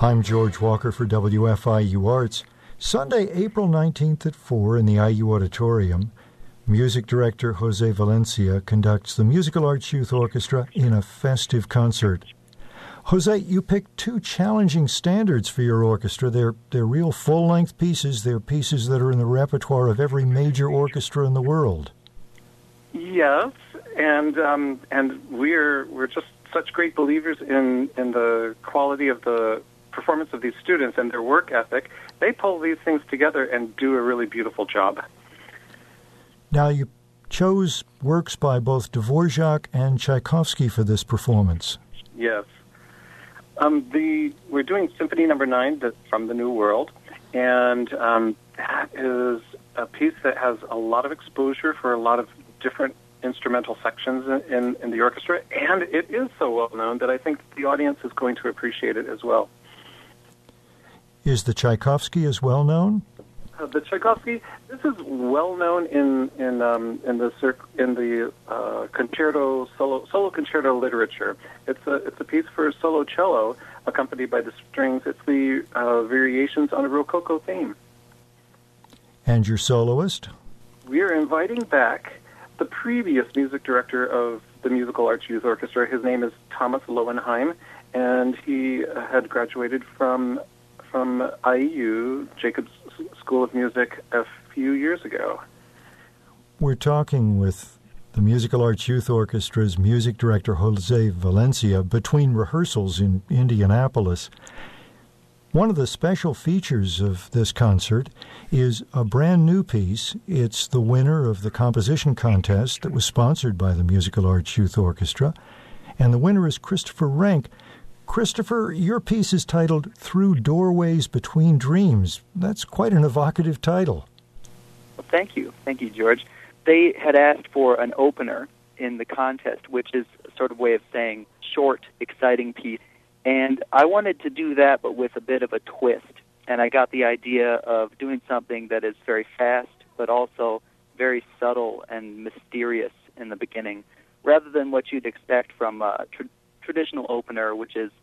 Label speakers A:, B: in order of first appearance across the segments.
A: I'm George Walker for WFIU Arts. Sunday, April 19th at 4 in the IU Auditorium, music director Jose Valencia conducts the Musical Arts Youth Orchestra in a festive concert. Jose, you picked two challenging standards for your orchestra. They're real full-length pieces. They're pieces that are in the repertoire of every major orchestra in the world.
B: Yes, and we're just such great believers in the quality of the performance of these students and their work ethic. They pull these things together and do a really beautiful job.
A: Now, you chose works by both Dvorak and Tchaikovsky for this performance.
B: Yes. We're doing Symphony No. 9 from the New World, and that is a piece that has a lot of exposure for a lot of different instrumental sections in the orchestra, and it is so well known that I think the audience is going to appreciate it as well.
A: Is the Tchaikovsky as well known?
B: The Tchaikovsky, this is well known in the concerto solo concerto literature. It's a piece for solo cello accompanied by the strings. It's the variations on a Rococo theme.
A: And your soloist?
B: We are inviting back the previous music director of the Musical Arts Youth Orchestra. His name is Thomas Lowenheim, and he had graduated from IU, Jacobs School of Music, a few years ago.
A: We're talking with the Musical Arts Youth Orchestra's music director, Jose Valencia, between rehearsals in Indianapolis. One of the special features of this concert is a brand new piece. It's the winner of the composition contest that was sponsored by the Musical Arts Youth Orchestra, and the winner is Christopher Renck. Christopher, your piece is titled Through Doorways Between Dreams. That's quite an evocative title.
C: Well, thank you. Thank you, George. They had asked for an opener in the contest, which is a sort of way of saying short, exciting piece. And I wanted to do that, but with a bit of a twist. And I got the idea of doing something that is very fast, but also very subtle and mysterious in the beginning, rather than what you'd expect from a traditional opener, which is,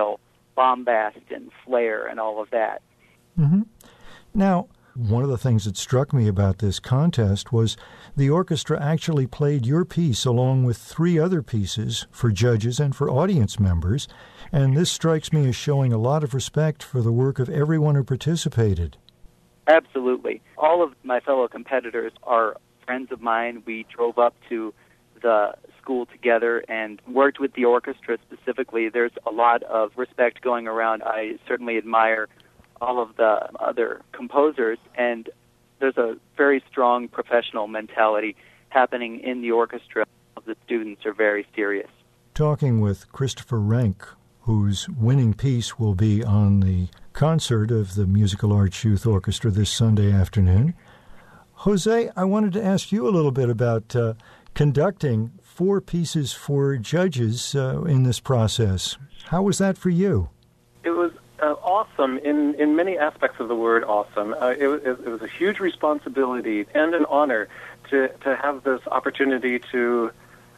C: bombast and flair and all of that.
A: Mm-hmm. Now, one of the things that struck me about this contest was the orchestra actually played your piece along with three other pieces for judges and for audience members, and this strikes me as showing a lot of respect for the work of everyone who participated.
C: Absolutely. All of my fellow competitors are friends of mine. We drove up to the school together and worked with the orchestra specifically. There's a lot of respect going around. I certainly admire all of the other composers, and there's a very strong professional mentality happening in the orchestra. The students are very serious.
A: Talking with Christopher Renck, whose winning piece will be on the concert of the Musical Arts Youth Orchestra this Sunday afternoon. Jose, I wanted to ask you a little bit about conducting four pieces for judges in this process. How was that for you?
B: It was awesome in many aspects of the word awesome. It was a huge responsibility and an honor to have this opportunity to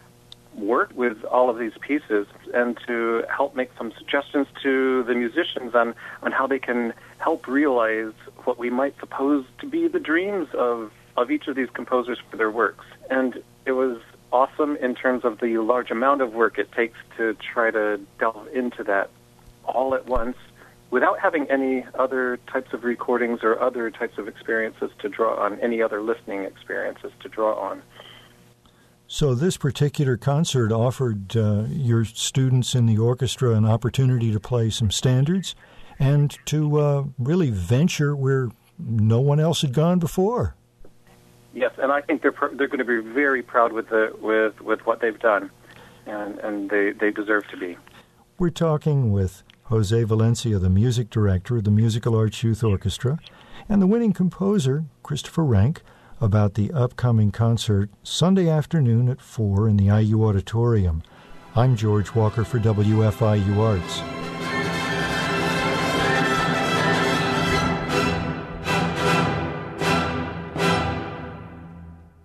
B: work with all of these pieces and to help make some suggestions to the musicians on how they can help realize what we might suppose to be the dreams of each of these composers for their works. And it was awesome in terms of the large amount of work it takes to try to delve into that all at once without having any other types of recordings or other types of experiences to draw on, any other listening experiences to draw on.
A: So this particular concert offered your students in the orchestra an opportunity to play some standards and to really venture where no one else had gone before.
B: Yes, and I think they're going to be very proud with what they've done, and they deserve to be.
A: We're talking with Jose Valencia, the music director of the Musical Arts Youth Orchestra, and the winning composer, Christopher Renck, about the upcoming concert Sunday afternoon at 4 in the IU Auditorium. I'm George Walker for WFIU Arts.